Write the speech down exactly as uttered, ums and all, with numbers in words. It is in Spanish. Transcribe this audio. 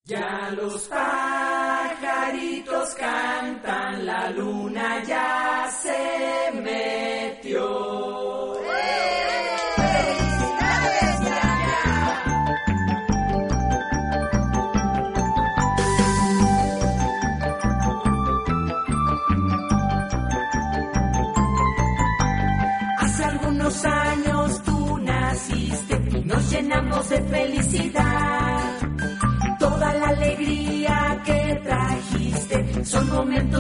Ya los pajaritos cantan, la luna ya se metió. ¡Felicidades, Ñaña! Hace algunos años tú naciste y nos llenamos de felicidad. Toda la alegría que trajiste son momentos